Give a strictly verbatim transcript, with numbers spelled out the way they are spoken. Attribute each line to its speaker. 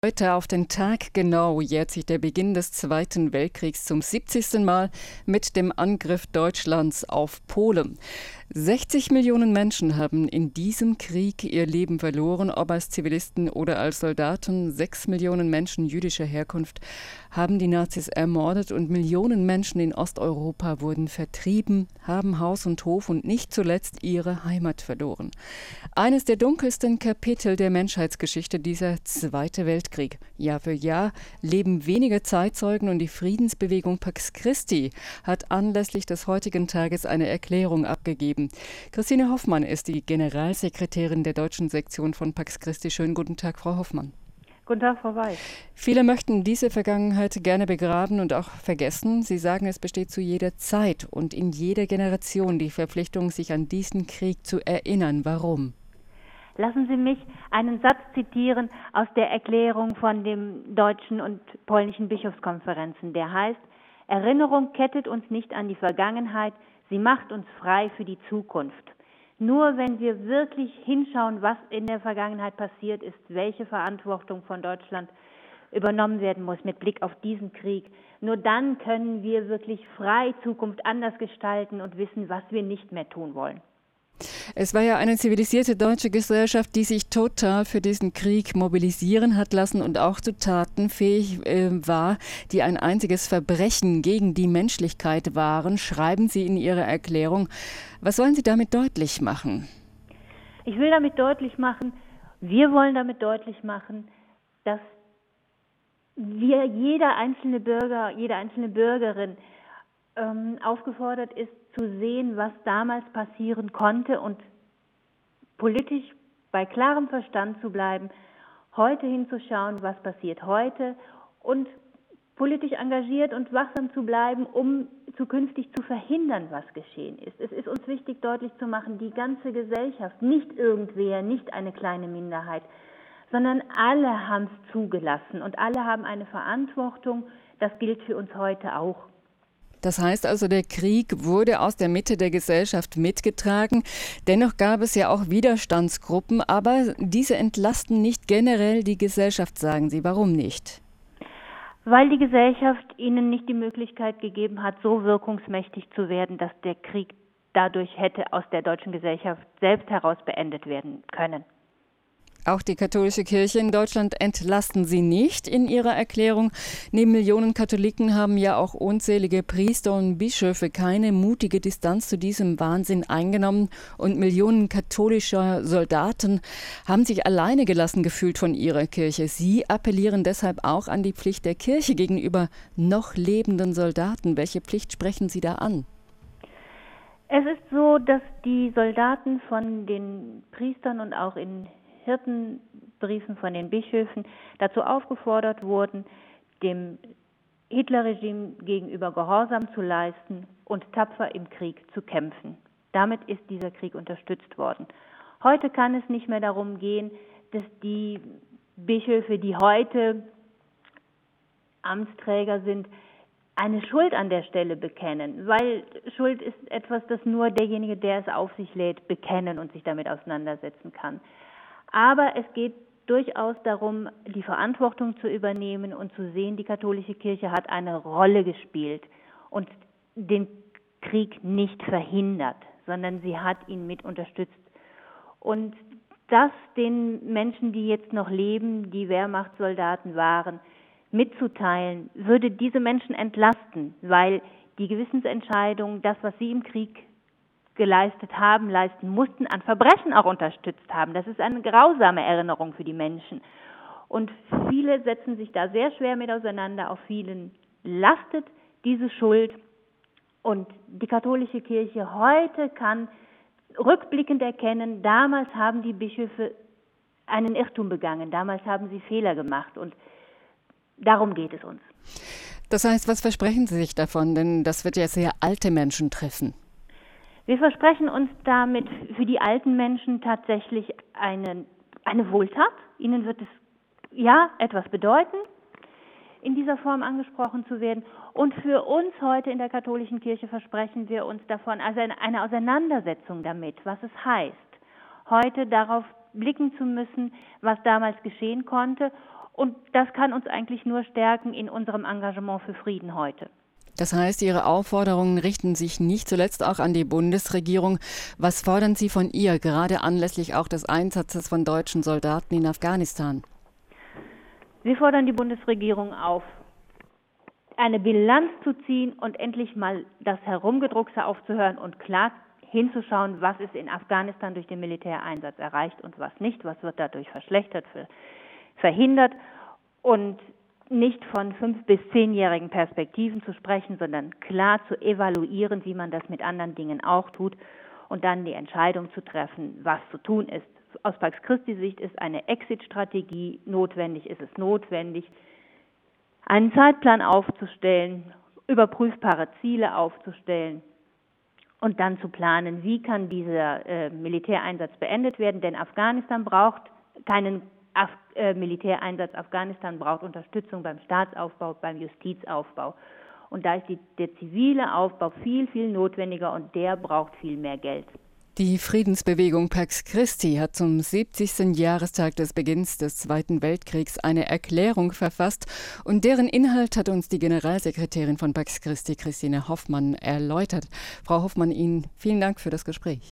Speaker 1: Heute auf den Tag genau jährt sich der Beginn des Zweiten Weltkriegs zum siebzigsten Mal mit dem Angriff Deutschlands auf Polen. sechzig Millionen Menschen haben in diesem Krieg ihr Leben verloren, ob als Zivilisten oder als Soldaten. Sechs Millionen Menschen jüdischer Herkunft haben die Nazis ermordet und Millionen Menschen in Osteuropa wurden vertrieben, haben Haus und Hof und nicht zuletzt ihre Heimat verloren. Eines der dunkelsten Kapitel der Menschheitsgeschichte, dieser Zweite Weltkrieg. Jahr für Jahr leben weniger Zeitzeugen und die Friedensbewegung Pax Christi hat anlässlich des heutigen Tages eine Erklärung abgegeben. Christine Hoffmann ist die Generalsekretärin der deutschen Sektion von Pax Christi. Schönen guten Tag, Frau Hoffmann.
Speaker 2: Guten Tag, Frau Weiß.
Speaker 1: Viele möchten diese Vergangenheit gerne begraben und auch vergessen. Sie sagen, es besteht zu jeder Zeit und in jeder Generation die Verpflichtung, sich an diesen Krieg zu erinnern. Warum?
Speaker 2: Lassen Sie mich einen Satz zitieren aus der Erklärung von den deutschen und polnischen Bischofskonferenzen, der heißt: Erinnerung kettet uns nicht an die Vergangenheit, sie macht uns frei für die Zukunft. Nur wenn wir wirklich hinschauen, was in der Vergangenheit passiert ist, welche Verantwortung von Deutschland übernommen werden muss mit Blick auf diesen Krieg, nur dann können wir wirklich frei Zukunft anders gestalten und wissen, was wir nicht mehr tun wollen.
Speaker 1: Es war ja eine zivilisierte deutsche Gesellschaft, die sich total für diesen Krieg mobilisieren hat lassen und auch zu Taten fähig äh, war, die ein einziges Verbrechen gegen die Menschlichkeit waren, schreiben Sie in Ihrer Erklärung. Was wollen Sie damit deutlich machen?
Speaker 2: Ich will damit deutlich machen, wir wollen damit deutlich machen, dass wir, jeder einzelne Bürger, jede einzelne Bürgerin ähm, aufgefordert ist, zu sehen, was damals passieren konnte und politisch bei klarem Verstand zu bleiben, heute hinzuschauen, was passiert heute und politisch engagiert und wachsam zu bleiben, um zukünftig zu verhindern, was geschehen ist. Es ist uns wichtig, deutlich zu machen, die ganze Gesellschaft, nicht irgendwer, nicht eine kleine Minderheit, sondern alle haben es zugelassen und alle haben eine Verantwortung. Das gilt für uns heute auch.
Speaker 1: Das heißt also, der Krieg wurde aus der Mitte der Gesellschaft mitgetragen. Dennoch gab es ja auch Widerstandsgruppen, aber diese entlasten nicht generell die Gesellschaft, sagen Sie. Warum nicht?
Speaker 2: Weil die Gesellschaft ihnen nicht die Möglichkeit gegeben hat, so wirkungsmächtig zu werden, dass der Krieg dadurch hätte aus der deutschen Gesellschaft selbst heraus beendet werden können.
Speaker 1: Auch die katholische Kirche in Deutschland entlasten Sie nicht in ihrer Erklärung. Neben Millionen Katholiken haben ja auch unzählige Priester und Bischöfe keine mutige Distanz zu diesem Wahnsinn eingenommen. Und Millionen katholischer Soldaten haben sich alleine gelassen gefühlt von ihrer Kirche. Sie appellieren deshalb auch an die Pflicht der Kirche gegenüber noch lebenden Soldaten. Welche Pflicht sprechen Sie da an?
Speaker 2: Es ist so, dass die Soldaten von den Priestern und auch in Hirtenbriefen von den Bischöfen dazu aufgefordert wurden, dem Hitlerregime gegenüber Gehorsam zu leisten und tapfer im Krieg zu kämpfen. Damit ist dieser Krieg unterstützt worden. Heute kann es nicht mehr darum gehen, dass die Bischöfe, die heute Amtsträger sind, eine Schuld an der Stelle bekennen, weil Schuld ist etwas, das nur derjenige, der es auf sich lädt, bekennen und sich damit auseinandersetzen kann. Aber es geht durchaus darum, die Verantwortung zu übernehmen und zu sehen, die katholische Kirche hat eine Rolle gespielt und den Krieg nicht verhindert, sondern sie hat ihn mit unterstützt. Und das den Menschen, die jetzt noch leben, die Wehrmachtssoldaten waren, mitzuteilen, würde diese Menschen entlasten, weil die Gewissensentscheidung, das, was sie im Krieg geleistet haben, leisten mussten, an Verbrechen auch unterstützt haben. Das ist eine grausame Erinnerung für die Menschen. Und viele setzen sich da sehr schwer mit auseinander. Auf vielen lastet diese Schuld. Und die katholische Kirche heute kann rückblickend erkennen, damals haben die Bischöfe einen Irrtum begangen, damals haben sie Fehler gemacht. Und darum geht es uns.
Speaker 1: Das heißt, was versprechen Sie sich davon? Denn das wird ja sehr alte Menschen treffen.
Speaker 2: Wir versprechen uns damit für die alten Menschen tatsächlich eine, eine Wohltat. Ihnen wird es ja etwas bedeuten, in dieser Form angesprochen zu werden. Und für uns heute in der katholischen Kirche versprechen wir uns davon, also eine, eine Auseinandersetzung damit, was es heißt, heute darauf blicken zu müssen, was damals geschehen konnte Und das kann uns eigentlich nur stärken in unserem Engagement für Frieden heute.
Speaker 1: Das heißt, Ihre Aufforderungen richten sich nicht zuletzt auch an die Bundesregierung. Was fordern Sie von ihr, gerade anlässlich auch des Einsatzes von deutschen Soldaten in Afghanistan?
Speaker 2: Wir fordern die Bundesregierung auf, eine Bilanz zu ziehen und endlich mal das Herumgedruckse aufzuhören und klar hinzuschauen, was ist in Afghanistan durch den Militäreinsatz erreicht und was nicht, was wird dadurch verschlechtert, verhindert und nicht von fünf- bis zehnjährigen Perspektiven zu sprechen, sondern klar zu evaluieren, wie man das mit anderen Dingen auch tut und dann die Entscheidung zu treffen, was zu tun ist. Aus Pax Christi Sicht ist eine Exit-Strategie notwendig, ist es notwendig, einen Zeitplan aufzustellen, überprüfbare Ziele aufzustellen und dann zu planen, wie kann dieser äh, Militäreinsatz beendet werden, denn Afghanistan braucht keinen Af äh, Militäreinsatz, Afghanistan braucht Unterstützung beim Staatsaufbau, beim Justizaufbau. Und da ist die, der zivile Aufbau viel, viel notwendiger und der braucht viel mehr Geld.
Speaker 1: Die Friedensbewegung Pax Christi hat zum siebzigsten Jahrestag des Beginns des Zweiten Weltkriegs eine Erklärung verfasst und deren Inhalt hat uns die Generalsekretärin von Pax Christi, Christine Hoffmann, erläutert. Frau Hoffmann, Ihnen vielen Dank für das Gespräch.